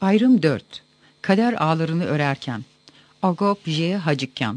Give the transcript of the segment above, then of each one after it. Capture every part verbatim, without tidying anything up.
Ayrım dört. Kader ağlarını örerken. Agop J. Hacıkyan.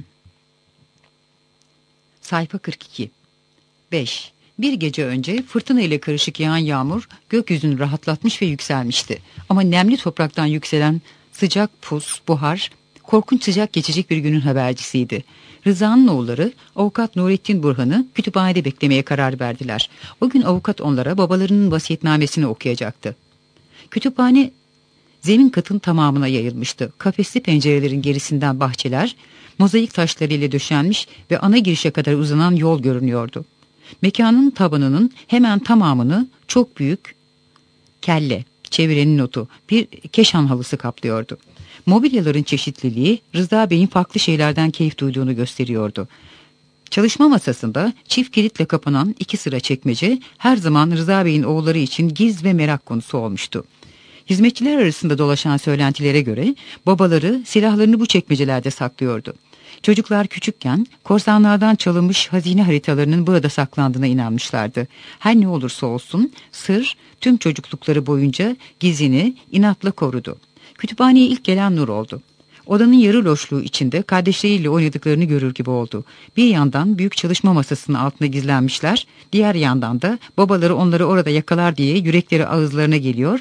Sayfa kırk iki. beş. Bir gece önce fırtına ile karışık yağan yağmur gökyüzünü rahatlatmış ve yükselmişti. Ama nemli topraktan yükselen sıcak pus, buhar, korkunç sıcak geçecek bir günün habercisiydi. Rıza'nın oğulları avukat Nurettin Burhan'ı kütüphanede beklemeye karar verdiler. O gün avukat onlara babalarının vasiyetnamesini okuyacaktı. Kütüphane zemin katın tamamına yayılmıştı. Kafesli pencerelerin gerisinden bahçeler, mozaik taşlarıyla döşenmiş ve ana girişe kadar uzanan yol görünüyordu. Mekanın tabanının hemen tamamını çok büyük kelle, çevirenin notu, bir keşan halısı kaplıyordu. Mobilyaların çeşitliliği Rıza Bey'in farklı şeylerden keyif duyduğunu gösteriyordu. Çalışma masasında çift kilitle kapanan iki sıra çekmece her zaman Rıza Bey'in oğulları için giz ve merak konusu olmuştu. Hizmetçiler arasında dolaşan söylentilere göre babaları silahlarını bu çekmecelerde saklıyordu. Çocuklar küçükken korsanlardan çalınmış hazine haritalarının burada saklandığına inanmışlardı. Her ne olursa olsun sır tüm çocuklukları boyunca gizini inatla korudu. Kütüphaneye ilk gelen Nur oldu. Odanın yarı loşluğu içinde kardeşleriyle oynadıklarını görür gibi oldu. Bir yandan büyük çalışma masasının altına gizlenmişler, diğer yandan da babaları onları orada yakalar diye yürekleri ağızlarına geliyor,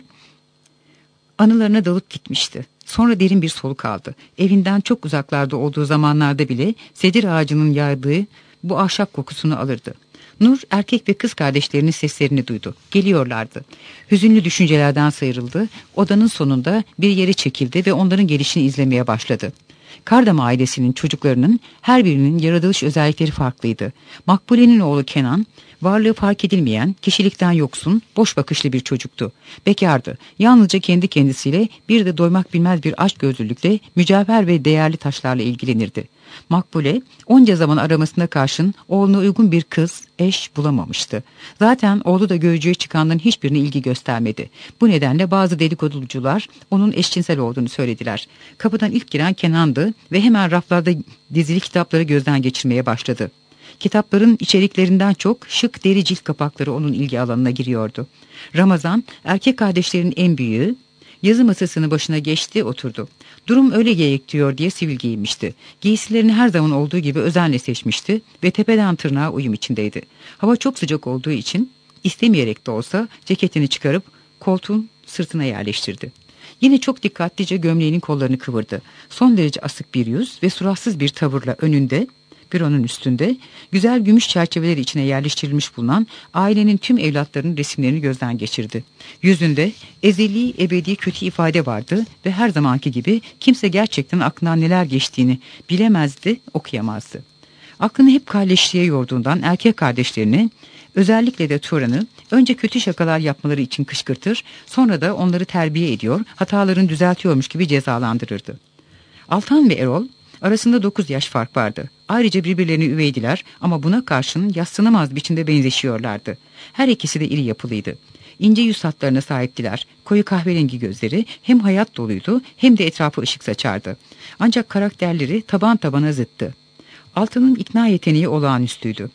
anılarına dalıp gitmişti. Sonra derin bir soluk aldı. Evinden çok uzaklarda olduğu zamanlarda bile sedir ağacının yaydığı bu ahşap kokusunu alırdı. Nur erkek ve kız kardeşlerinin seslerini duydu. Geliyorlardı. Hüzünlü düşüncelerden sıyrıldı. Odanın sonunda bir yere çekildi ve onların gelişini izlemeye başladı. Kardam ailesinin çocuklarının her birinin yaratılış özellikleri farklıydı. Makbule'nin oğlu Kenan, varlığı fark edilmeyen, kişilikten yoksun, boş bakışlı bir çocuktu. Bekardı. Yalnızca kendi kendisiyle bir de doymak bilmez bir açgözlülükle mücevher ve değerli taşlarla ilgilenirdi. Makbule onca zaman aramasına karşın oğluna uygun bir kız, eş bulamamıştı. Zaten oğlu da görücüye çıkanların hiçbirine ilgi göstermedi. Bu nedenle bazı dedikoducular onun eşcinsel olduğunu söylediler. Kapıdan ilk giren Kenan'dı ve hemen raflarda dizili kitapları gözden geçirmeye başladı. Kitapların içeriklerinden çok şık deri cilt kapakları onun ilgi alanına giriyordu. Ramazan, erkek kardeşlerin en büyüğü, yazı masasının başına geçti, oturdu. Durum öyle gerektiriyor diye sivil giyinmişti. Giysilerini her zaman olduğu gibi özenle seçmişti ve tepeden tırnağa uyum içindeydi. Hava çok sıcak olduğu için istemeyerek de olsa ceketini çıkarıp koltuğun sırtına yerleştirdi. Yine çok dikkatlice gömleğinin kollarını kıvırdı. Son derece asık bir yüz ve suratsız bir tavırla önünde, büronun üstünde, güzel gümüş çerçeveleri içine yerleştirilmiş bulunan ailenin tüm evlatlarının resimlerini gözden geçirdi. Yüzünde ezeli ebedi kötü ifade vardı ve her zamanki gibi kimse gerçekten aklından neler geçtiğini bilemezdi, okuyamazdı. Aklını hep kalleşliğe yorduğundan erkek kardeşlerini, özellikle de Turan'ı önce kötü şakalar yapmaları için kışkırtır, sonra da onları terbiye ediyor, hatalarını düzeltiyormuş gibi cezalandırırdı. Altan ve Erol arasında dokuz yaş fark vardı. Ayrıca birbirlerini üveydiler ama buna karşın yadsınamaz biçimde benzeşiyorlardı. Her ikisi de iri yapılıydı. İnce yüz hatlarına sahiptiler. Koyu kahverengi gözleri hem hayat doluydu hem de etrafı ışık saçardı. Ancak karakterleri taban tabana zıttı. Altan'ın ikna yeteneği olağanüstüydü.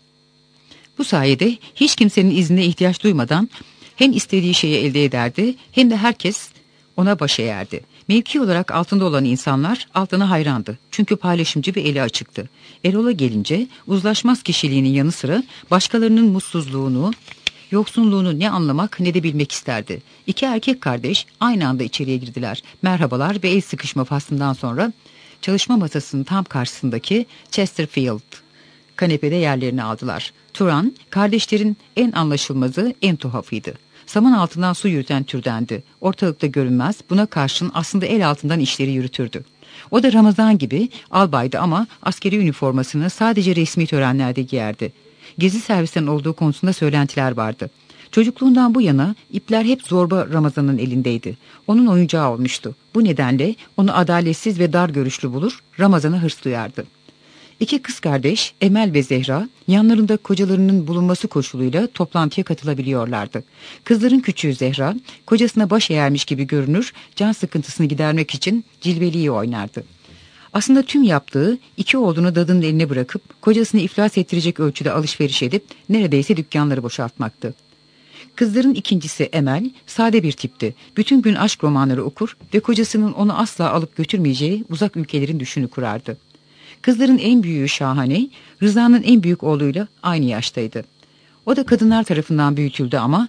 Bu sayede hiç kimsenin iznine ihtiyaç duymadan hem istediği şeyi elde ederdi hem de herkes ona baş eğerdi. Mevki olarak altında olan insanlar Altan'a hayrandı. Çünkü paylaşımcı ve eli açıktı. Erol'a gelince uzlaşmaz kişiliğinin yanı sıra başkalarının mutsuzluğunu, yoksunluğunu ne anlamak ne de bilmek isterdi. İki erkek kardeş aynı anda içeriye girdiler. Merhabalar ve el sıkışma faslından sonra çalışma masasının tam karşısındaki Chesterfield kanepede yerlerini aldılar. Turan, kardeşlerin en anlaşılmazı, en tuhafıydı. Saman altından su yürüten türdendi. Ortalıkta görünmez, buna karşın aslında el altından işleri yürütürdü. O da Ramazan gibi albaydı ama askeri üniformasını sadece resmi törenlerde giyerdi. Gezi servisten olduğu konusunda söylentiler vardı. Çocukluğundan bu yana ipler hep zorba Ramazan'ın elindeydi. Onun oyuncağı olmuştu. Bu nedenle onu adaletsiz ve dar görüşlü bulur, Ramazan'a hırs duyardı. İki kız kardeş Emel ve Zehra yanlarında kocalarının bulunması koşuluyla toplantıya katılabiliyorlardı. Kızların küçüğü Zehra kocasına baş eğermiş gibi görünür, can sıkıntısını gidermek için cilveliği oynardı. Aslında tüm yaptığı iki oğlunu dadının eline bırakıp kocasını iflas ettirecek ölçüde alışveriş edip neredeyse dükkanları boşaltmaktı. Kızların ikincisi Emel, sade bir tipti. Bütün gün aşk romanları okur ve kocasının onu asla alıp götürmeyeceği uzak ülkelerin düşünü kurardı. Kızların en büyüğü Şahane, Rıza'nın en büyük oğluyla aynı yaştaydı. O da kadınlar tarafından büyütüldü ama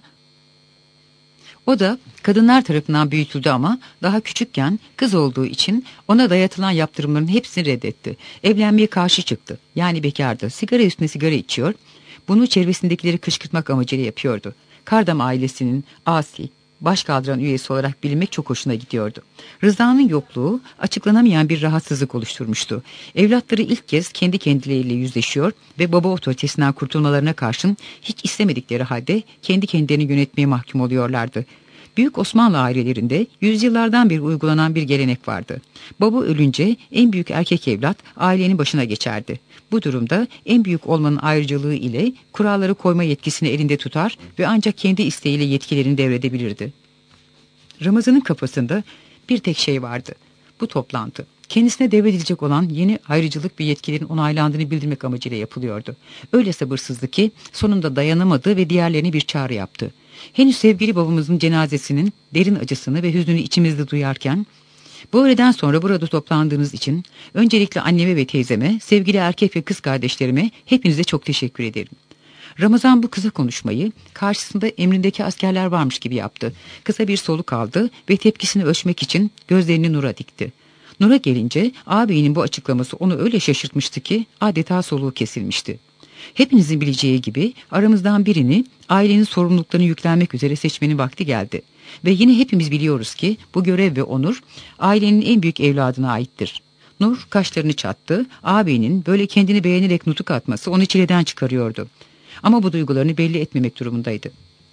O da kadınlar tarafından büyütüldü ama daha küçükken kız olduğu için ona dayatılan yaptırımların hepsini reddetti. Evlenmeye karşı çıktı. Yani bekardı. Sigara üstüne sigara içiyor. Bunu çevresindekileri kışkırtmak amacıyla yapıyordu. Kardam ailesinin asi, başkaldıran üyesi olarak bilinmek çok hoşuna gidiyordu. Rıza'nın yokluğu açıklanamayan bir rahatsızlık oluşturmuştu. Evlatları ilk kez kendi kendileriyle yüzleşiyor ve baba otoritesinden kurtulmalarına karşın hiç istemedikleri halde kendi kendilerini yönetmeye mahkum oluyorlardı. Büyük Osmanlı ailelerinde yüzyıllardan beri uygulanan bir gelenek vardı. Baba ölünce en büyük erkek evlat ailenin başına geçerdi. Bu durumda en büyük olmanın ayrıcalığı ile kuralları koyma yetkisini elinde tutar ve ancak kendi isteğiyle yetkilerini devredebilirdi. Ramazan'ın kafasında bir tek şey vardı. Bu toplantı. Kendisine devredilecek olan yeni ayrıcalık ve yetkilerin onaylandığını bildirmek amacıyla yapılıyordu. Öyle sabırsızdı ki sonunda dayanamadı ve diğerlerine bir çağrı yaptı. Henüz sevgili babamızın cenazesinin derin acısını ve hüznünü içimizde duyarken, bu öğleden sonra burada toplandığınız için öncelikle anneme ve teyzeme, sevgili erkek ve kız kardeşlerime hepinize çok teşekkür ederim. Ramazan bu kısa konuşmayı karşısında emrindeki askerler varmış gibi yaptı. Kısa bir soluk aldı ve tepkisini ölçmek için gözlerini Nur'a dikti. Nur'a gelince ağabeyinin bu açıklaması onu öyle şaşırtmıştı ki adeta soluğu kesilmişti. Hepinizin bileceği gibi aramızdan birini ailenin sorumluluklarını yüklenmek üzere seçmenin vakti geldi. Ve yine hepimiz biliyoruz ki bu görev ve onur ailenin en büyük evladına aittir. Nur kaşlarını çattı, ağabeyinin böyle kendini beğenerek nutuk atması onu çileden çıkarıyordu. Ama bu duygularını belli etmemek durumundaydı.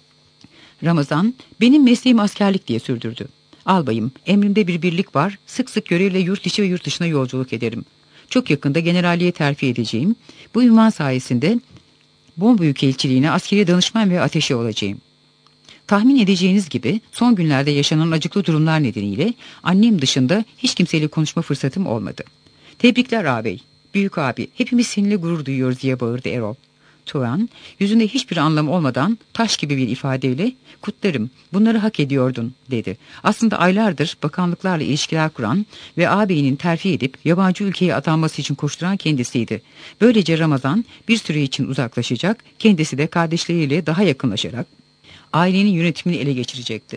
Ramazan, benim mesleğim askerlik diye sürdürdü. Albayım, emrimde bir birlik var, sık sık görevle yurt içi ve yurt dışına yolculuk ederim. Çok yakında generalliğe terfi edeceğim. Bu ünvan sayesinde Bon Büyükelçiliğine askeri danışman ve ateşe olacağım. Tahmin edeceğiniz gibi son günlerde yaşanan acıklı durumlar nedeniyle annem dışında hiç kimseyle konuşma fırsatım olmadı. Tebrikler ağabey, büyük abi, hepimiz seninle gurur duyuyoruz diye bağırdı Erol. Turan, yüzünde hiçbir anlam olmadan taş gibi bir ifadeyle kutlarım, bunları hak ediyordun dedi. Aslında aylardır bakanlıklarla ilişkiler kuran ve ağabeyinin terfi edip yabancı ülkeye atanması için koşturan kendisiydi. Böylece Ramazan bir süre için uzaklaşacak, kendisi de kardeşleriyle daha yakınlaşarak ailenin yönetimini ele geçirecekti.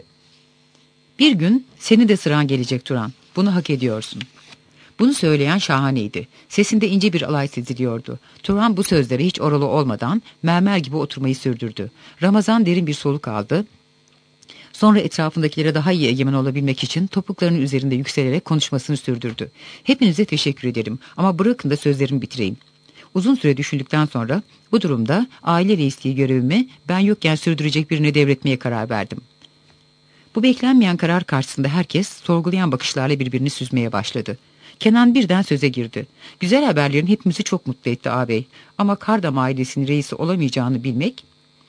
Bir gün seni de sıran gelecek Turan, bunu hak ediyorsun. Bunu söyleyen Şahane'ydi. Sesinde ince bir alay seziliyordu. Turan bu sözlere hiç oralı olmadan mermer gibi oturmayı sürdürdü. Ramazan derin bir soluk aldı. Sonra etrafındakilere daha iyi egemen olabilmek için topuklarının üzerinde yükselerek konuşmasını sürdürdü. Hepinize teşekkür ederim ama bırakın da sözlerimi bitireyim. Uzun süre düşündükten sonra bu durumda aile reisliği görevimi ben yokken sürdürecek birine devretmeye karar verdim. Bu beklenmeyen karar karşısında herkes sorgulayan bakışlarla birbirini süzmeye başladı. Kenan birden söze girdi. Güzel haberlerin hepimizi çok mutlu etti ağabey. Ama Kardam ailesinin reisi olamayacağını bilmek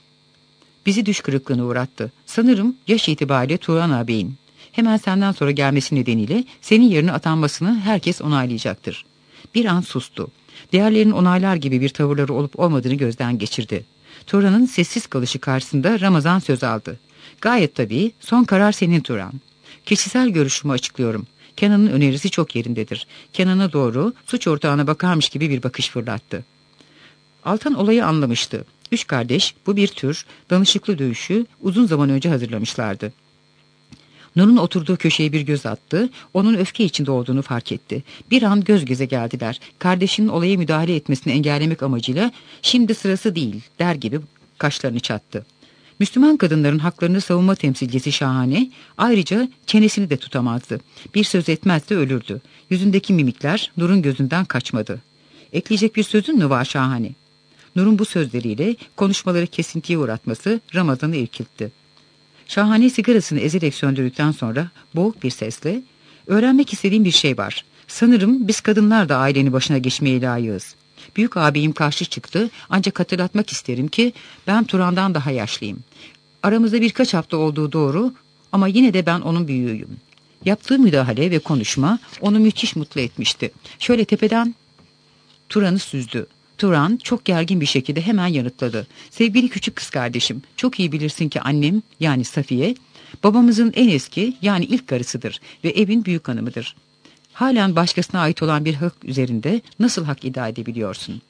bizi düş kırıklığına uğrattı. Sanırım yaş itibariyle Turan ağabeyin hemen senden sonra gelmesi nedeniyle senin yerine atanmasını herkes onaylayacaktır. Bir an sustu. Diğerlerinin onaylar gibi bir tavırları olup olmadığını gözden geçirdi. Turan'ın sessiz kalışı karşısında Ramazan söz aldı. Gayet tabii, son karar senin Turan. Kişisel görüşümü açıklıyorum. Kenan'ın önerisi çok yerindedir. Kenan'a doğru suç ortağına bakarmış gibi bir bakış fırlattı. Altan olayı anlamıştı. Üç kardeş bu bir tür danışıklı dövüşü uzun zaman önce hazırlamışlardı. Nur'un oturduğu köşeye bir göz attı. Onun öfke içinde olduğunu fark etti. Bir an göz göze geldiler. Kardeşinin olaya müdahale etmesini engellemek amacıyla şimdi sırası değil der gibi kaşlarını çattı. Müslüman kadınların haklarını savunma temsilcisi Şahane ayrıca çenesini de tutamazdı. Bir söz etmezse ölürdü. Yüzündeki mimikler Nur'un gözünden kaçmadı. Ekleyecek bir sözün mü var Şahane? Nur'un bu sözleriyle konuşmaları kesintiye uğratması Ramazan'ı irkiltti. Şahane sigarasını ezerek söndürdükten sonra boğuk bir sesle öğrenmek istediğim bir şey var. Sanırım biz kadınlar da ailenin başına geçmeye layığız. Büyük ağabeyim karşı çıktı ancak hatırlatmak isterim ki ben Turan'dan daha yaşlıyım. Aramızda birkaç hafta olduğu doğru ama yine de ben onun büyüğüyüm. Yaptığı müdahale ve konuşma onu müthiş mutlu etmişti. Şöyle tepeden Turan'ı süzdü. Turan çok gergin bir şekilde hemen yanıtladı. Sevgili küçük kız kardeşim, çok iyi bilirsin ki annem, yani Safiye, babamızın en eski, yani ilk karısıdır ve evin büyük hanımıdır. Halen başkasına ait olan bir hak üzerinde nasıl hak iddia edebiliyorsun?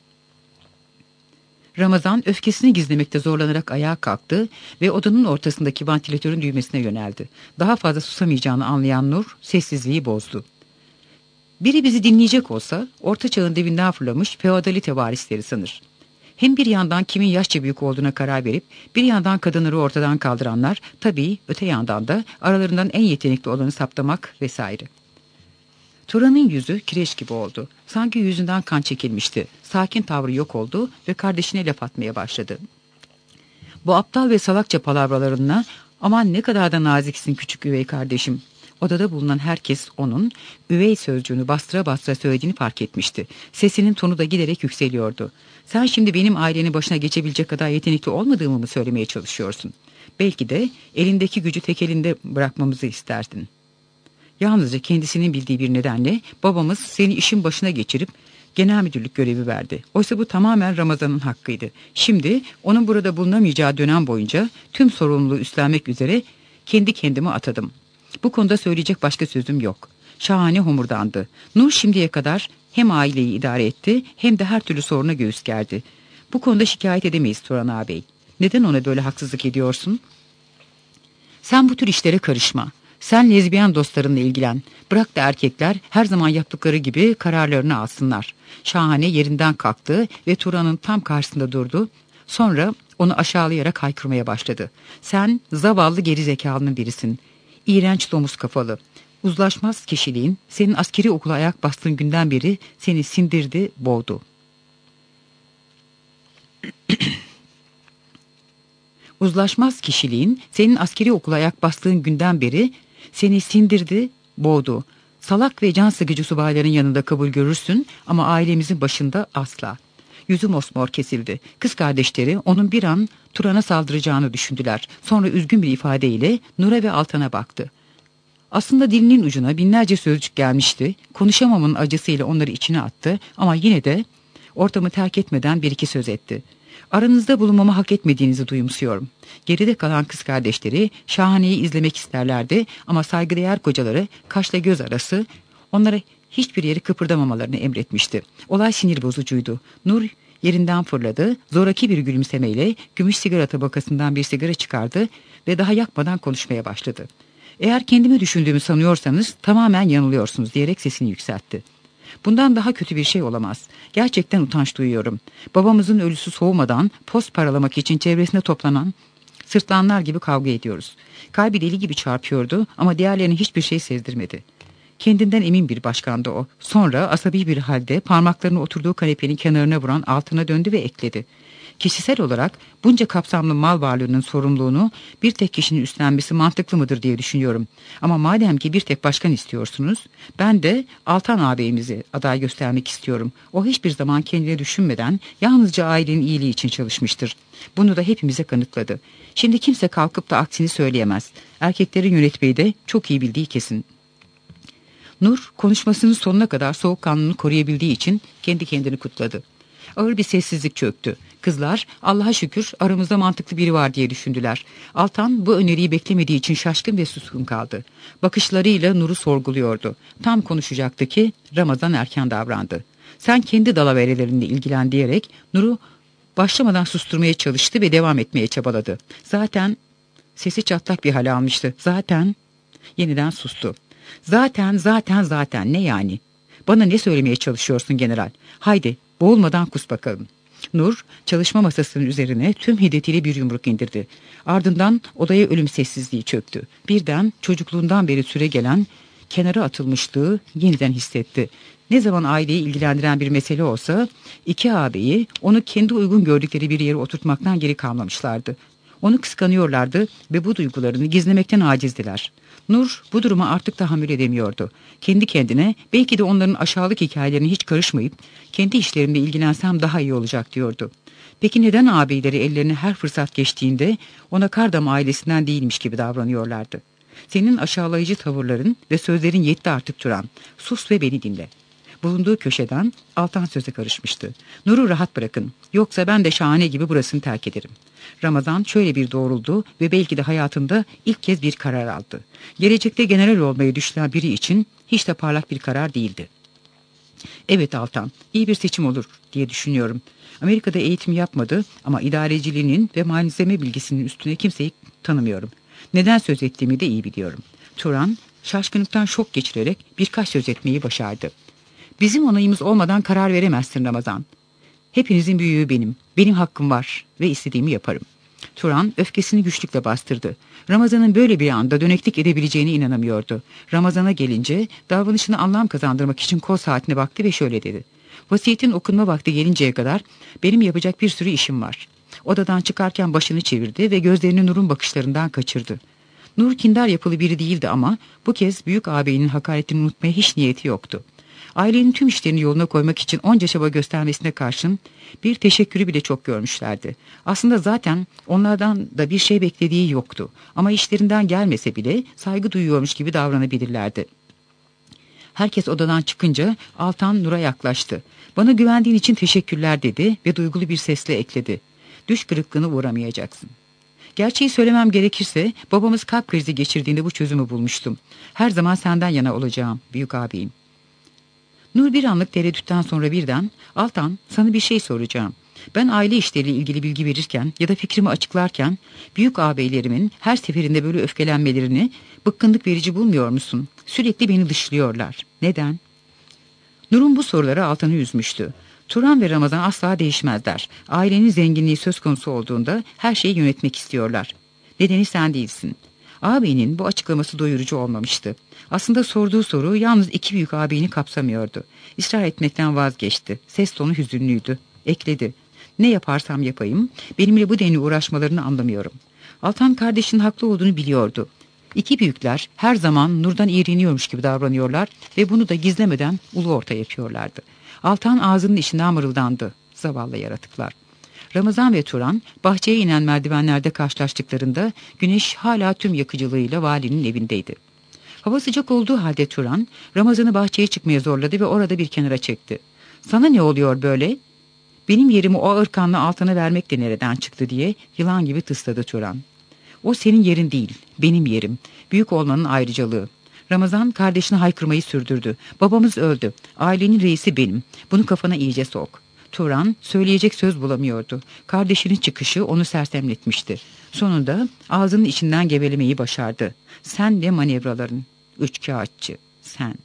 Ramazan öfkesini gizlemekte zorlanarak ayağa kalktı ve odanın ortasındaki vantilatörün düğmesine yöneldi. Daha fazla susamayacağını anlayan Nur sessizliği bozdu. Biri bizi dinleyecek olsa orta çağın devinden fırlamış feodalite varisleri sanır. Hem bir yandan kimin yaşça büyük olduğuna karar verip bir yandan kadınları ortadan kaldıranlar, tabii öte yandan da aralarından en yetenekli olanı saptamak vesaire. Turan'ın yüzü kireç gibi oldu. Sanki yüzünden kan çekilmişti. Sakin tavrı yok oldu ve kardeşine laf atmaya başladı. Bu aptal ve salakça palavralarına aman ne kadar da naziksin küçük üvey kardeşim. Odada bulunan herkes onun üvey sözcüğünü bastıra bastıra söylediğini fark etmişti. Sesinin tonu da giderek yükseliyordu. Sen şimdi benim ailenin başına geçebilecek kadar yetenekli olmadığımı mı söylemeye çalışıyorsun? Belki de elindeki gücü tek elinde bırakmamızı isterdin. Yalnızca kendisinin bildiği bir nedenle babamız seni işin başına geçirip genel müdürlük görevi verdi. Oysa bu tamamen Ramazan'ın hakkıydı. Şimdi onun burada bulunamayacağı dönem boyunca tüm sorumluluğu üstlenmek üzere kendi kendime atadım. Bu konuda söyleyecek başka sözüm yok. Şahane homurdandı. Nur şimdiye kadar hem aileyi idare etti hem de her türlü soruna göğüs gerdi. Bu konuda şikayet edemeyiz Turan ağabey. Neden ona böyle haksızlık ediyorsun? Sen bu tür işlere karışma. Sen lezbiyen dostlarınla ilgilen. Bırak da erkekler her zaman yaptıkları gibi kararlarını alsınlar. Şahane yerinden kalktı ve Turan'ın tam karşısında durdu. Sonra onu aşağılayarak haykırmaya başladı. Sen zavallı gerizekalının birisin. İğrenç domuz kafalı. Uzlaşmaz kişiliğin senin askeri okula ayak bastığın günden beri seni sindirdi, boğdu. Uzlaşmaz kişiliğin senin askeri okula ayak bastığın günden beri seni sindirdi, boğdu. Salak ve can sıkıcı subayların yanında kabul görürsün ama ailemizin başında asla. Yüzü mosmor kesildi. Kız kardeşleri onun bir an Turan'a saldıracağını düşündüler. Sonra üzgün bir ifadeyle Nur'a ve Altan'a baktı. Aslında dilinin ucuna binlerce sözcük gelmişti. Konuşamamın acısıyla onları içine attı ama yine de ortamı terk etmeden bir iki söz etti. Aranızda bulunmamı hak etmediğinizi duyumsuyorum. Geride kalan kız kardeşleri Şahane'yi izlemek isterlerdi ama saygıdeğer kocaları kaşla göz arası onlara hiçbir yeri kıpırdamamalarını emretmişti. Olay sinir bozucuydu. Nur yerinden fırladı, zoraki bir gülümsemeyle gümüş sigara tabakasından bir sigara çıkardı ve daha yakmadan konuşmaya başladı. Eğer kendimi düşündüğümü sanıyorsanız tamamen yanılıyorsunuz diyerek sesini yükseltti. Bundan daha kötü bir şey olamaz. Gerçekten utanç duyuyorum. Babamızın ölüsü soğumadan post paralamak için çevresine toplanan sırtlanlar gibi kavga ediyoruz. Kalbi deli gibi çarpıyordu ama diğerlerine hiçbir şey sezdirmedi. Kendinden emin bir başkandı o. Sonra asabi bir halde parmaklarını oturduğu kanepenin kenarına vuran altına döndü ve ekledi. Kişisel olarak bunca kapsamlı mal varlığının sorumluluğunu bir tek kişinin üstlenmesi mantıklı mıdır diye düşünüyorum. Ama madem ki bir tek başkan istiyorsunuz, ben de Altan ağabeyimizi aday göstermek istiyorum. O hiçbir zaman kendine düşünmeden yalnızca ailenin iyiliği için çalışmıştır. Bunu da hepimize kanıtladı. Şimdi kimse kalkıp da aksini söyleyemez. Erkeklerin yönetmeyi de çok iyi bildiği kesin. Nur konuşmasının sonuna kadar soğukkanlılığını koruyabildiği için kendi kendini kutladı. Ağır bir sessizlik çöktü. Kızlar Allah'a şükür aramızda mantıklı biri var diye düşündüler. Altan bu öneriyi beklemediği için şaşkın ve suskun kaldı. Bakışlarıyla Nur'u sorguluyordu. Tam konuşacaktı ki Ramazan erken davrandı. Sen kendi dalaverelerinle ilgilen diyerek Nur'u başlamadan susturmaya çalıştı ve devam etmeye çabaladı. Zaten sesi çatlak bir hal almıştı. Zaten yeniden sustu. Zaten zaten zaten ne yani? Bana ne söylemeye çalışıyorsun general? Haydi boğulmadan kus bakalım. Nur çalışma masasının üzerine tüm hiddetiyle bir yumruk indirdi. Ardından odaya ölüm sessizliği çöktü. Birden çocukluğundan beri süre gelen kenara atılmışlığı yeniden hissetti. Ne zaman aileyi ilgilendiren bir mesele olsa iki ağabeyi onu kendi uygun gördükleri bir yere oturtmaktan geri kalmamışlardı. Onu kıskanıyorlardı ve bu duygularını gizlemekten acizdiler. Nur bu duruma artık tahammül edemiyordu. Kendi kendine belki de onların aşağılık hikayelerine hiç karışmayıp kendi işlerimle ilgilensem daha iyi olacak diyordu. Peki neden ağabeyleri ellerine her fırsat geçtiğinde ona Kardam ailesinden değilmiş gibi davranıyorlardı? Senin aşağılayıcı tavırların ve sözlerin yetti artık Turan. Sus ve beni dinle. Bulunduğu köşeden Altan söze karışmıştı. Nur'u rahat bırakın, yoksa ben de Şahane gibi burasını terk ederim. Ramazan şöyle bir doğruldu ve belki de hayatında ilk kez bir karar aldı. Gelecekte general olmayı düşünen biri için hiç de parlak bir karar değildi. Evet Altan, iyi bir seçim olur diye düşünüyorum. Amerika'da eğitim yapmadı ama idareciliğinin ve malzeme bilgisinin üstüne kimseyi tanımıyorum. Neden söz ettiğimi de iyi biliyorum. Turan şaşkınlıktan şok geçirerek birkaç söz etmeyi başardı. Bizim onayımız olmadan karar veremezsin Ramazan. Hepinizin büyüğü benim. Benim hakkım var ve istediğimi yaparım. Turan öfkesini güçlükle bastırdı. Ramazan'ın böyle bir anda döneklik edebileceğine inanamıyordu. Ramazan'a gelince davranışını anlam kazandırmak için kol saatine baktı ve şöyle dedi. Vasiyetin okunma vakti gelinceye kadar benim yapacak bir sürü işim var. Odadan çıkarken başını çevirdi ve gözlerini Nur'un bakışlarından kaçırdı. Nur kindar yapılı biri değildi ama bu kez büyük ağabeyinin hakaretini unutmaya hiç niyeti yoktu. Ailenin tüm işlerini yoluna koymak için onca çaba göstermesine karşın bir teşekkürü bile çok görmüşlerdi. Aslında zaten onlardan da bir şey beklediği yoktu. Ama işlerinden gelmese bile saygı duyuyormuş gibi davranabilirlerdi. Herkes odadan çıkınca Altan Nur'a yaklaştı. Bana güvendiğin için teşekkürler dedi ve duygulu bir sesle ekledi. Düş kırıklığına uğramayacaksın. Gerçeği söylemem gerekirse babamız kalp krizi geçirdiğinde bu çözümü bulmuştum. Her zaman senden yana olacağım büyük ağabeyim. Nur bir anlık tereddütten sonra birden, Altan sana bir şey soracağım. Ben aile işleriyle ilgili bilgi verirken ya da fikrimi açıklarken büyük ağabeylerimin her seferinde böyle öfkelenmelerini bıkkınlık verici bulmuyor musun? Sürekli beni dışlıyorlar. Neden? Nur'un bu soruları Altan'ı üzmüştü. Turan ve Ramazan asla değişmezler. Ailenin zenginliği söz konusu olduğunda her şeyi yönetmek istiyorlar. Nedeni sen değilsin. Ağabeyinin bu açıklaması doyurucu olmamıştı. Aslında sorduğu soru yalnız iki büyük ağabeyini kapsamıyordu. İsrar etmekten vazgeçti. Ses tonu hüzünlüydü. Ekledi. Ne yaparsam yapayım, benimle bu denli uğraşmalarını anlamıyorum. Altan kardeşinin haklı olduğunu biliyordu. İki büyükler her zaman Nur'dan iğreniyormuş gibi davranıyorlar ve bunu da gizlemeden ulu orta yapıyorlardı. Altan ağzının içinden mırıldandı. Zavallı yaratıklar. Ramazan ve Turan bahçeye inen merdivenlerde karşılaştıklarında güneş hala tüm yakıcılığıyla valinin evindeydi. Hava sıcak olduğu halde Turan Ramazan'ı bahçeye çıkmaya zorladı ve orada bir kenara çekti. Sana ne oluyor böyle? Benim yerimi o ırkanlı Altan'a vermek de nereden çıktı diye yılan gibi tısladı Turan. O senin yerin değil, benim yerim. Büyük olmanın ayrıcalığı. Ramazan kardeşini haykırmayı sürdürdü. Babamız öldü. Ailenin reisi benim. Bunu kafana iyice sok. Turan söyleyecek söz bulamıyordu. Kardeşinin çıkışı onu sersemletmişti. Sonunda ağzının içinden gevelemeyi başardı. Sen ve manevraların. Üçkağıtçı. Sen.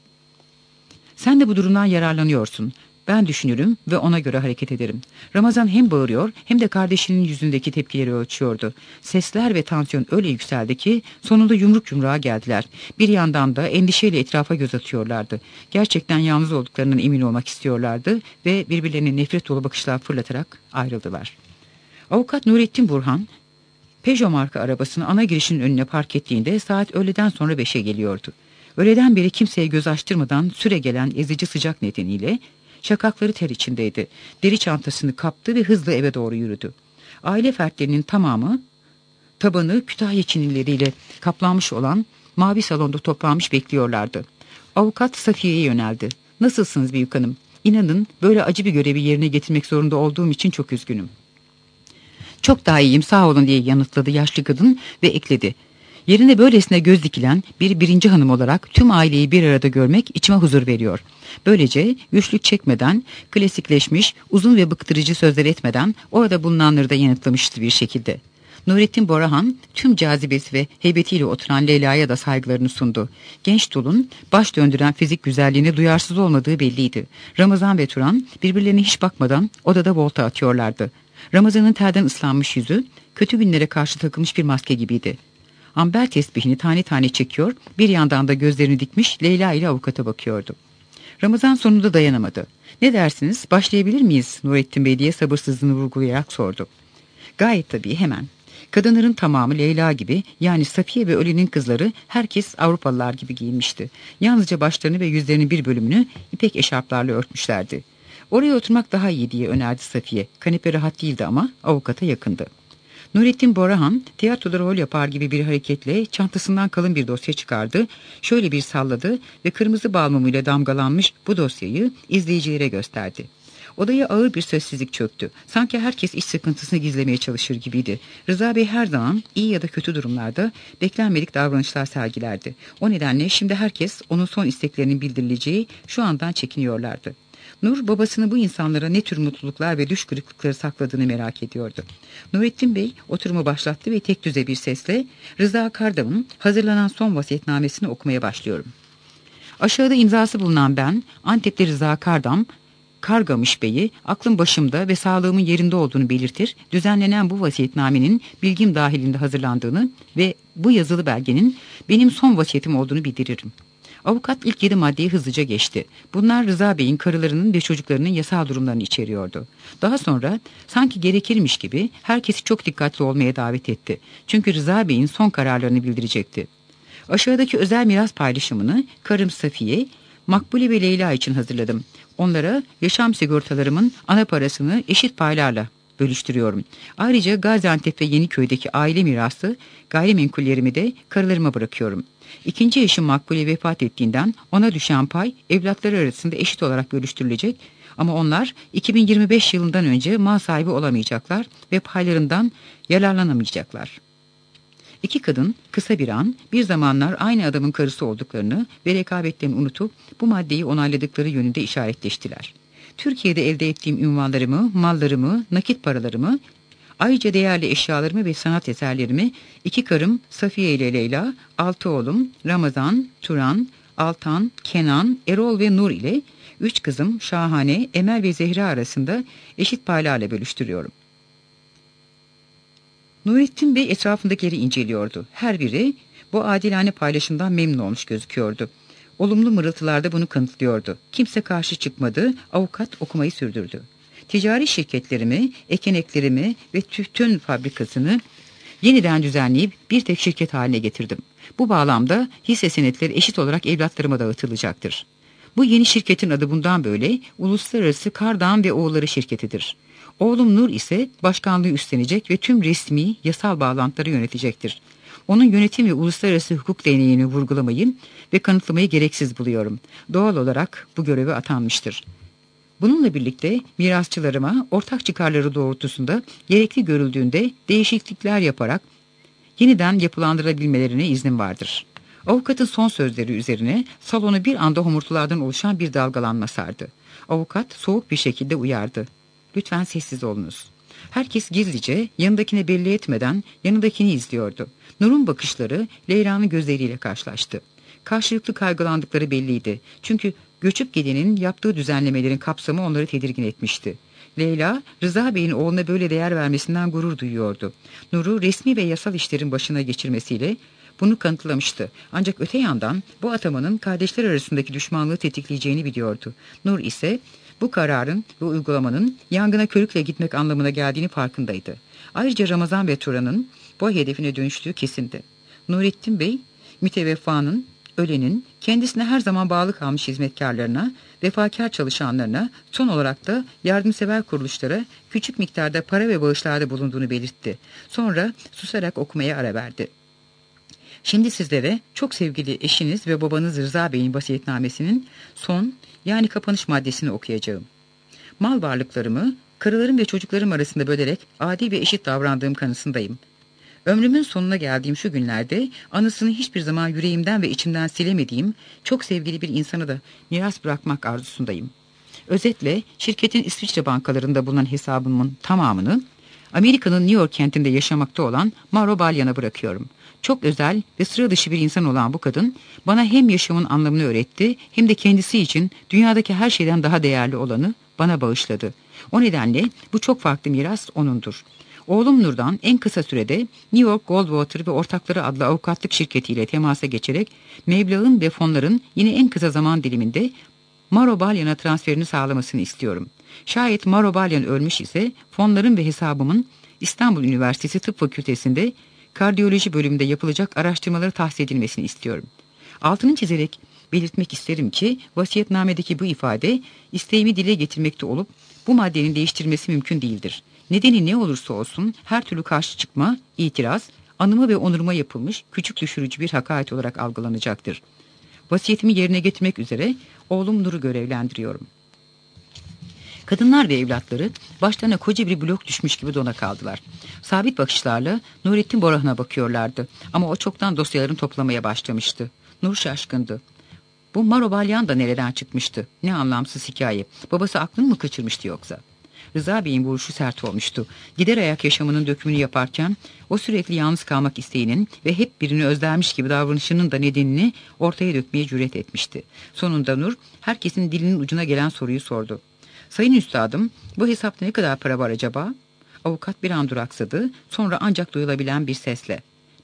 Sen de bu durumdan yararlanıyorsun. Ben düşünürüm ve ona göre hareket ederim. Ramazan hem bağırıyor hem de kardeşinin yüzündeki tepkileri ölçüyordu. Sesler ve tansiyon öyle yükseldi ki sonunda yumruk yumruğa geldiler. Bir yandan da endişeyle etrafa göz atıyorlardı. Gerçekten yalnız olduklarından emin olmak istiyorlardı ve birbirlerine nefret dolu bakışlar fırlatarak ayrıldılar. Avukat Nurettin Burhan, Peugeot marka arabasını ana girişin önüne park ettiğinde saat öğleden sonra beşe geliyordu. Öğleden beri kimseye göz açtırmadan süre gelen ezici sıcak nedeniyle şakakları ter içindeydi. Deri çantasını kaptı ve hızla eve doğru yürüdü. Aile fertlerinin tamamı tabanı Kütahya çinileriyle kaplanmış olan mavi salonda toplanmış bekliyorlardı. Avukat Safiye'ye yöneldi. Nasılsınız büyük hanım? İnanın böyle acı bir görevi yerine getirmek zorunda olduğum için çok üzgünüm. Çok daha iyiyim sağ olun diye yanıtladı yaşlı kadın ve ekledi. Yerine böylesine göz dikilen bir birinci hanım olarak tüm aileyi bir arada görmek içime huzur veriyor. Böylece güçlük çekmeden, klasikleşmiş, uzun ve bıktırıcı sözler etmeden orada bulunanları da yanıtlamıştı bir şekilde. Nurettin Borahan tüm cazibesi ve heybetiyle oturan Leyla'ya da saygılarını sundu. Genç dulun baş döndüren fizik güzelliğine duyarsız olmadığı belliydi. Ramazan ve Turan birbirlerine hiç bakmadan odada volta atıyorlardı. Ramazan'ın terden ıslanmış yüzü kötü günlere karşı takılmış bir maske gibiydi. Amber tesbihini tane tane çekiyor, bir yandan da gözlerini dikmiş Leyla ile avukata bakıyordu. Ramazan sonunda dayanamadı. Ne dersiniz, başlayabilir miyiz Nurettin Bey diye sabırsızlığını vurgulayarak sordu. Gayet tabii, hemen. Kadınların tamamı Leyla gibi, yani Safiye ve Ölen'in kızları herkes Avrupalılar gibi giyinmişti. Yalnızca başlarını ve yüzlerinin bir bölümünü ipek eşarplarla örtmüşlerdi. Oraya oturmak daha iyi diye önerdi Safiye. Kanepe rahat değildi ama avukata yakındı. Nurettin Borahan tiyatroda rol yapar gibi bir hareketle çantasından kalın bir dosya çıkardı, şöyle bir salladı ve kırmızı bal mumuyla damgalanmış bu dosyayı izleyicilere gösterdi. Odaya ağır bir sessizlik çöktü. Sanki herkes iç sıkıntısını gizlemeye çalışır gibiydi. Rıza Bey her zaman iyi ya da kötü durumlarda beklenmedik davranışlar sergilerdi. O nedenle şimdi herkes onun son isteklerinin bildirileceği şu andan çekiniyorlardı. Nur babasının bu insanlara ne tür mutluluklar ve düş kırıklıkları sakladığını merak ediyordu. Nurettin Bey oturumu başlattı ve tek düze bir sesle Rıza Kardam'ın hazırlanan son vasiyetnamesini okumaya başlıyorum. Aşağıda imzası bulunan ben, Antepli Rıza Kardam, Kargamış Bey'i aklım başımda ve sağlığımın yerinde olduğunu belirtir, düzenlenen bu vasiyetnamenin bilgim dahilinde hazırlandığını ve bu yazılı belgenin benim son vasiyetim olduğunu bildiririm. Avukat ilk yedi maddeyi hızlıca geçti. Bunlar Rıza Bey'in karılarının ve çocuklarının yasal durumlarını içeriyordu. Daha sonra sanki gerekirmiş gibi herkesi çok dikkatli olmaya davet etti. Çünkü Rıza Bey'in son kararlarını bildirecekti. Aşağıdaki özel miras paylaşımını karım Safiye, Makbule ve Leyla için hazırladım. Onlara yaşam sigortalarımın ana parasını eşit paylarla bölüştürüyorum. Ayrıca Gaziantep ve Yeniköy'deki aile mirası gayrimenkullerimi de karılarıma bırakıyorum. İkinci eşim Makbule vefat ettiğinden ona düşen pay evlatları arasında eşit olarak bölüştürülecek ama onlar iki bin yirmi beş yılından önce mal sahibi olamayacaklar ve paylarından yararlanamayacaklar. İki kadın kısa bir an bir zamanlar aynı adamın karısı olduklarını ve rekabetlerini unutup bu maddeyi onayladıkları yönünde işaretleştiler. Türkiye'de elde ettiğim ünvanlarımı, mallarımı, nakit paralarımı, ayrıca değerli eşyalarımı ve sanat eserlerimi iki karım Safiye ile Leyla, altı oğlum Ramazan, Turan, Altan, Kenan, Erol ve Nur ile üç kızım Şahane, Emel ve Zehra arasında eşit paylarla bölüştürüyorum. Nurettin Bey etrafındakileri inceliyordu. Her biri bu adilane paylaşımdan memnun olmuş gözüküyordu. Olumlu mırıltılarda bunu kanıtlıyordu. Kimse karşı çıkmadı, avukat okumayı sürdürdü. Ticari şirketlerimi, ekeneklerimi ve tütün fabrikasını yeniden düzenleyip bir tek şirket haline getirdim. Bu bağlamda hisse senetleri eşit olarak evlatlarıma dağıtılacaktır. Bu yeni şirketin adı bundan böyle Uluslararası Kardağan ve Oğulları Şirketidir. Oğlum Nur ise başkanlığı üstlenecek ve tüm resmi, yasal bağlantıları yönetecektir. Onun yönetim ve uluslararası hukuk deneyini vurgulamayı ve kanıtlamayı gereksiz buluyorum. Doğal olarak bu göreve atanmıştır. Bununla birlikte mirasçılarıma ortak çıkarları doğrultusunda gerekli görüldüğünde değişiklikler yaparak yeniden yapılandırabilmelerine iznim vardır. Avukatın son sözleri üzerine salonu bir anda homurtulardan oluşan bir dalgalanma sardı. Avukat soğuk bir şekilde uyardı. Lütfen sessiz olunuz. Herkes gizlice yanındakine belli etmeden yanındakini izliyordu. Nur'un bakışları Leyla'nın gözleriyle karşılaştı. Karşılıklı kaygılandıkları belliydi. Çünkü göçüp gidenin yaptığı düzenlemelerin kapsamı onları tedirgin etmişti. Leyla, Rıza Bey'in oğluna böyle değer vermesinden gurur duyuyordu. Nur'u resmi ve yasal işlerin başına geçirmesiyle bunu kanıtlamıştı. Ancak öte yandan bu atamanın kardeşler arasındaki düşmanlığı tetikleyeceğini biliyordu. Nur ise bu kararın ve uygulamanın yangına körükle gitmek anlamına geldiğini farkındaydı. Ayrıca Ramazan ve Turan'ın bu hedefine dönüştüğü kesindi. Nurettin Bey, müteveffanın, ölenin, kendisine her zaman bağlı kalmış hizmetkarlarına, vefakar çalışanlarına, son olarak da yardımsever kuruluşlara küçük miktarda para ve bağışlarda bulunduğunu belirtti. Sonra susarak okumaya ara verdi. Şimdi sizlere çok sevgili eşiniz ve babanız Rıza Bey'in vasiyetnamesinin son, yani kapanış maddesini okuyacağım. Mal varlıklarımı karılarım ve çocuklarım arasında bölerek adil ve eşit davrandığım kanısındayım. Ömrümün sonuna geldiğim şu günlerde anısını hiçbir zaman yüreğimden ve içimden silemediğim çok sevgili bir insana da miras bırakmak arzusundayım. Özetle şirketin İsviçre bankalarında bulunan hesabımın tamamını Amerika'nın New York kentinde yaşamakta olan Mauro Balyan'a bırakıyorum. Çok özel ve sıra dışı bir insan olan bu kadın bana hem yaşamın anlamını öğretti hem de kendisi için dünyadaki her şeyden daha değerli olanı bana bağışladı. O nedenle bu çok farklı miras onundur. Oğlum Nur'dan en kısa sürede New York Goldwater ve Ortakları adlı avukatlık şirketiyle temasa geçerek meblağın ve fonların yine en kısa zaman diliminde Mauro Balyan'a transferini sağlamasını istiyorum. Şayet Mauro Balyan ölmüş ise fonların ve hesabımın İstanbul Üniversitesi Tıp Fakültesi'nde kardiyoloji bölümünde yapılacak araştırmaları tahsis edilmesini istiyorum. Altını çizerek belirtmek isterim ki vasiyetnamedeki bu ifade isteğimi dile getirmekte olup bu maddenin değiştirilmesi mümkün değildir. Nedeni ne olursa olsun her türlü karşı çıkma, itiraz, anıma ve onuruma yapılmış küçük düşürücü bir hakaret olarak algılanacaktır. Vasiyetimi yerine getirmek üzere oğlum Nur'u görevlendiriyorum. Kadınlar ve evlatları başlarına koca bir blok düşmüş gibi dona kaldılar. Sabit bakışlarla Nurettin Borahan'a bakıyorlardı ama o çoktan dosyalarını toplamaya başlamıştı. Nur şaşkındı. Bu Maro Balyan da nereden çıkmıştı? Ne anlamsız hikaye. Babası aklını mı kaçırmıştı yoksa? Rıza Bey'in vuruşu sert olmuştu. Gider ayak yaşamının dökümünü yaparken o sürekli yalnız kalmak isteğinin ve hep birini özlermiş gibi davranışının da nedenini ortaya dökmeye cüret etmişti. Sonunda Nur herkesin dilinin ucuna gelen soruyu sordu. Sayın üstadım, bu hesapta ne kadar para var acaba? Avukat bir an duraksadı, sonra ancak duyulabilen bir sesle.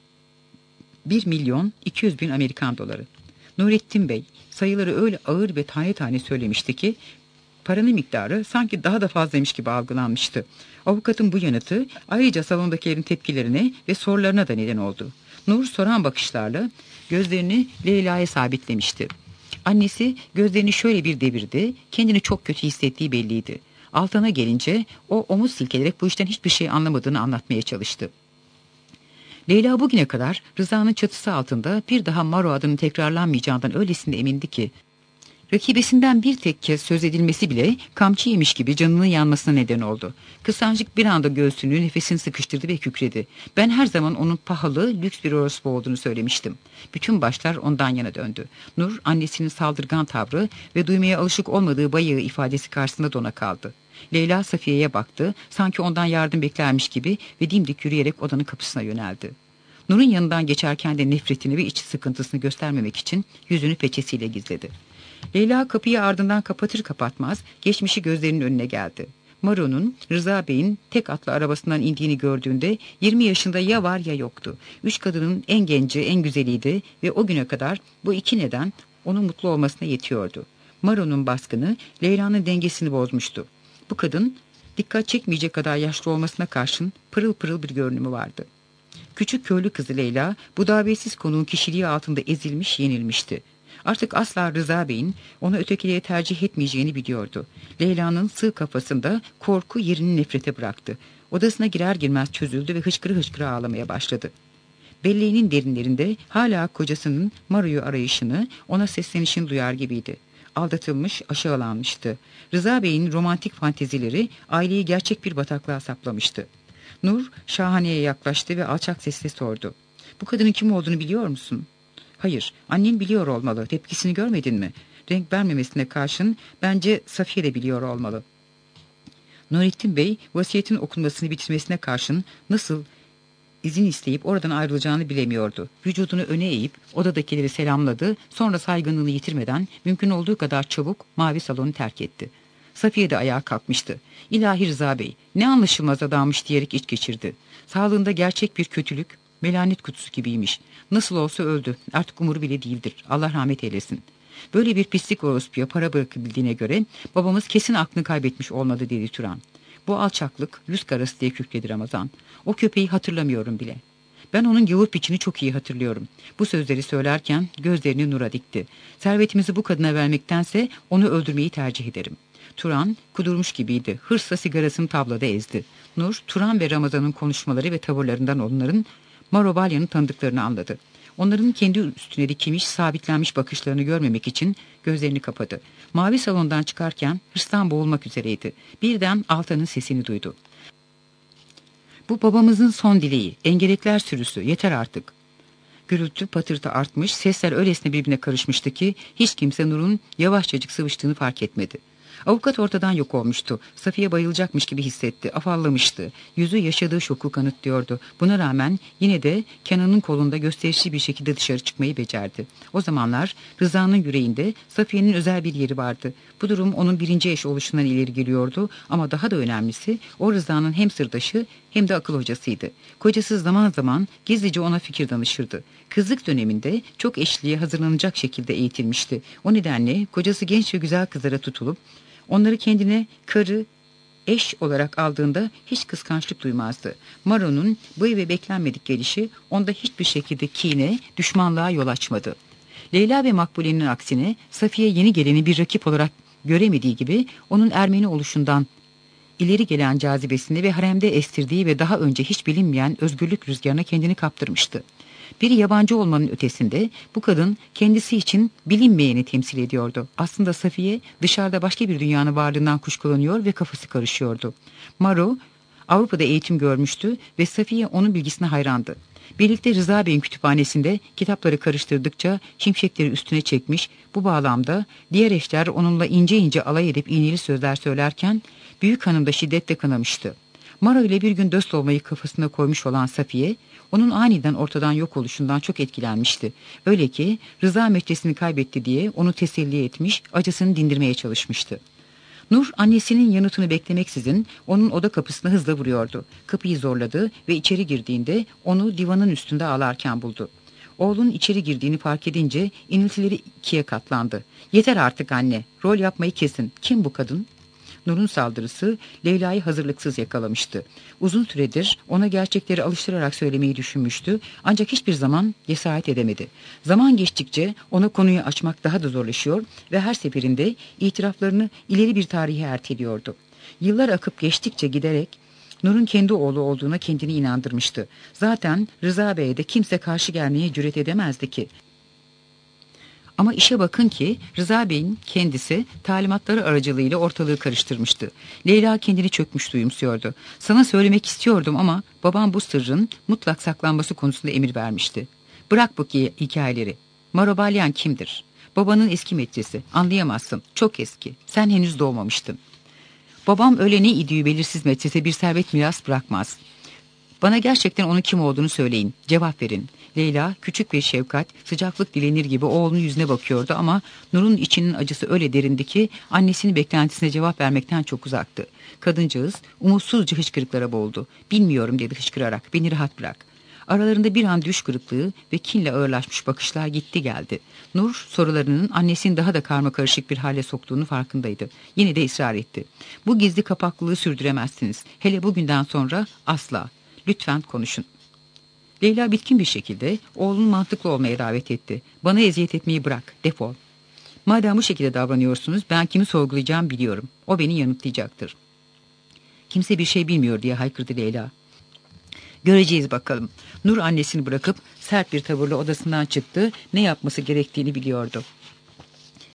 Bir milyon iki yüz bin Amerikan doları. Nurettin Bey sayıları öyle ağır ve tane tane söylemişti ki paranın miktarı sanki daha da fazlaymış gibi algılanmıştı. Avukatın bu yanıtı ayrıca salondakilerin tepkilerine ve sorularına da neden oldu. Nur soran bakışlarla gözlerini Leyla'ya sabitlemişti. Annesi gözlerini şöyle bir devirdi, kendini çok kötü hissettiği belliydi. Altan'a gelince o omuz silkelerek bu işten hiçbir şey anlamadığını anlatmaya çalıştı. Leyla bugüne kadar Rıza'nın çatısı altında bir daha Maro adının tekrarlanmayacağından öylesine emindi ki, rakibesinden bir tek kez söz edilmesi bile kamçı yemiş gibi canının yanmasına neden oldu. Kısancık bir anda göğsünü, nefesini sıkıştırdı ve kükredi. Ben her zaman onun pahalı, lüks bir orospu olduğunu söylemiştim. Bütün başlar ondan yana döndü. Nur, annesinin saldırgan tavrı ve duymaya alışık olmadığı bayağı ifadesi karşısında dona kaldı. Leyla Safiye'ye baktı, sanki ondan yardım beklermiş gibi ve dimdik yürüyerek odanın kapısına yöneldi. Nur'un yanından geçerken de nefretini ve iç sıkıntısını göstermemek için yüzünü peçesiyle gizledi. Leyla kapıyı ardından kapatır kapatmaz geçmişi gözlerinin önüne geldi. Maro'nun Rıza Bey'in tek atlı arabasından indiğini gördüğünde yirmi yaşında ya var ya yoktu. Üç kadının en genci, en güzeliydi ve o güne kadar bu iki neden onun mutlu olmasına yetiyordu. Maro'nun baskını Leyla'nın dengesini bozmuştu. Bu kadın dikkat çekmeyecek kadar yaşlı olmasına karşın pırıl pırıl bir görünümü vardı. Küçük köylü kızı Leyla bu davetsiz konuğun kişiliği altında ezilmiş, yenilmişti. Artık asla Rıza Bey'in onu ötekiliğe tercih etmeyeceğini biliyordu. Leyla'nın sığ kafasında korku yerini nefrete bıraktı. Odasına girer girmez çözüldü ve hıçkırı hıçkırı ağlamaya başladı. Belleğinin derinlerinde hala kocasının Maro'yu arayışını, ona seslenişini duyar gibiydi. Aldatılmış, aşağılanmıştı. Rıza Bey'in romantik fantezileri aileyi gerçek bir bataklığa saplamıştı. Nur şahaneye yaklaştı ve alçak sesle sordu. Bu kadının kim olduğunu biliyor musun? Hayır, annen biliyor olmalı. Tepkisini görmedin mi? Renk vermemesine karşın bence Safiye de biliyor olmalı. Nurettin Bey vasiyetin okunmasını bitirmesine karşın nasıl izin isteyip oradan ayrılacağını bilemiyordu. Vücudunu öne eğip odadakileri selamladı, sonra saygınlığını yitirmeden mümkün olduğu kadar çabuk mavi salonu terk etti. Safiye de ayağa kalkmıştı. İlahi Rıza Bey, ne anlaşılmaz adammış diyerek iç geçirdi. Sağlığında gerçek bir kötülük, melanet kutusu gibiymiş. Nasıl olsa öldü, artık umuru bile değildir. Allah rahmet eylesin. Böyle bir pislik orospuya para bırakabildiğine göre babamız kesin aklını kaybetmiş olmadı dedi Turan. Bu alçaklık yüz karası diye kükredi Ramazan. O köpeği hatırlamıyorum bile. Ben onun gavur piçini çok iyi hatırlıyorum. Bu sözleri söylerken gözlerini Nur'a dikti. Servetimizi bu kadına vermektense onu öldürmeyi tercih ederim. Turan kudurmuş gibiydi. Hırsla sigarasını tablada ezdi. Nur, Turan ve Ramazan'ın konuşmaları ve tavırlarından onların Maro Balyan'ı tanıdıklarını anladı. Onların kendi üstüne dikilmiş, sabitlenmiş bakışlarını görmemek için gözlerini kapadı. Mavi salondan çıkarken hırstan boğulmak üzereydi. Birden Altan'ın sesini duydu. Bu babamızın son dileği, engelekler sürüsü, yeter artık. Gürültü patırtı artmış, sesler öylesine birbirine karışmıştı ki hiç kimse Nur'un yavaşçacık sıvıştığını fark etmedi. Avukat ortadan yok olmuştu. Safiye bayılacakmış gibi hissetti. Afallamıştı. Yüzü yaşadığı şoku kanıtlıyordu. Buna rağmen yine de Kenan'ın kolunda gösterişli bir şekilde dışarı çıkmayı becerdi. O zamanlar Rıza'nın yüreğinde Safiye'nin özel bir yeri vardı. Bu durum onun birinci eş oluşundan ileri geliyordu ama daha da önemlisi o Rıza'nın hem sırdaşı hem de akıl hocasıydı. Kocası zaman zaman gizlice ona fikir danışırdı. Kızlık döneminde çok eşliğe hazırlanacak şekilde eğitilmişti. O nedenle kocası genç ve güzel kızlara tutulup onları kendine karı, eş olarak aldığında hiç kıskançlık duymazdı. Maro'nun bu eve beklenmedik gelişi onda hiçbir şekilde kine, düşmanlığa yol açmadı. Leyla ve Makbule'nin aksine Safiye yeni geleni bir rakip olarak göremediği gibi onun Ermeni oluşundan ileri gelen cazibesini ve haremde estirdiği ve daha önce hiç bilinmeyen özgürlük rüzgarına kendini kaptırmıştı. Bir yabancı olmanın ötesinde bu kadın kendisi için bilinmeyeni temsil ediyordu. Aslında Safiye dışarıda başka bir dünyanın varlığından kuşkulanıyor ve kafası karışıyordu. Maro Avrupa'da eğitim görmüştü ve Safiye onun bilgisine hayrandı. Birlikte Rıza Bey'in kütüphanesinde kitapları karıştırdıkça şimşekleri üstüne çekmiş, bu bağlamda diğer eşler onunla ince ince alay edip iğneli sözler söylerken büyük hanım da şiddetle kınamıştı. Maro ile bir gün dost olmayı kafasına koymuş olan Safiye, onun aniden ortadan yok oluşundan çok etkilenmişti. Öyle ki Rıza metresini kaybetti diye onu teselli etmiş, acısını dindirmeye çalışmıştı. Nur annesinin yanıtını beklemeksizin onun oda kapısına hızla vuruyordu. Kapıyı zorladı ve içeri girdiğinde onu divanın üstünde ağlarken buldu. Oğlun içeri girdiğini fark edince iniltileri ikiye katlandı. "Yeter artık anne, rol yapmayı kesin. Kim bu kadın?" Nur'un saldırısı Leyla'yı hazırlıksız yakalamıştı. Uzun süredir ona gerçekleri alıştırarak söylemeyi düşünmüştü, ancak hiçbir zaman cesaret edemedi. Zaman geçtikçe ona konuyu açmak daha da zorlaşıyor ve her seferinde itiraflarını ileri bir tarihe erteliyordu. Yıllar akıp geçtikçe giderek Nur'un kendi oğlu olduğuna kendini inandırmıştı. Zaten Rıza Bey'e de kimse karşı gelmeye cüret edemezdi ki. Ama işe bakın ki Rıza Bey'in kendisi talimatları aracılığıyla ortalığı karıştırmıştı. Leyla kendini çökmüş duyumsuyordu. "Sana söylemek istiyordum ama babam bu sırrın mutlak saklanması konusunda emir vermişti. Bırak bu hikayeleri. Maro Balyan kimdir? Babanın eski metresi. Anlayamazsın. Çok eski. Sen henüz doğmamıştın. Babam öyle ne idüğü belirsiz metrese bir servet miras bırakmaz. Bana gerçekten onun kim olduğunu söyleyin. Cevap verin." Leyla küçük bir şefkat, sıcaklık dilenir gibi oğlunun yüzüne bakıyordu ama Nur'un içinin acısı öyle derindi ki annesinin beklentisine cevap vermekten çok uzaktı. Kadıncağız umutsuzca hıçkırıklara boğuldu. "Bilmiyorum," dedi hıçkırarak. "Beni rahat bırak." Aralarında bir an düş kırıklığı ve kinle ağırlaşmış bakışlar gitti geldi. Nur sorularının annesini daha da karmakarışık bir hale soktuğunu farkındaydı. Yine de ısrar etti. "Bu gizli kapaklılığı sürdüremezsiniz. Hele bugünden sonra asla. Lütfen konuşun." Leyla bitkin bir şekilde oğlunu mantıklı olmaya davet etti. "Bana eziyet etmeyi bırak, defol. Madem bu şekilde davranıyorsunuz, ben kimi sorgulayacağım biliyorum. O beni yanıtlayacaktır." "Kimse bir şey bilmiyor," diye haykırdı Leyla. "Göreceğiz bakalım." Nur annesini bırakıp sert bir tavırla odasından çıktı. Ne yapması gerektiğini biliyordu.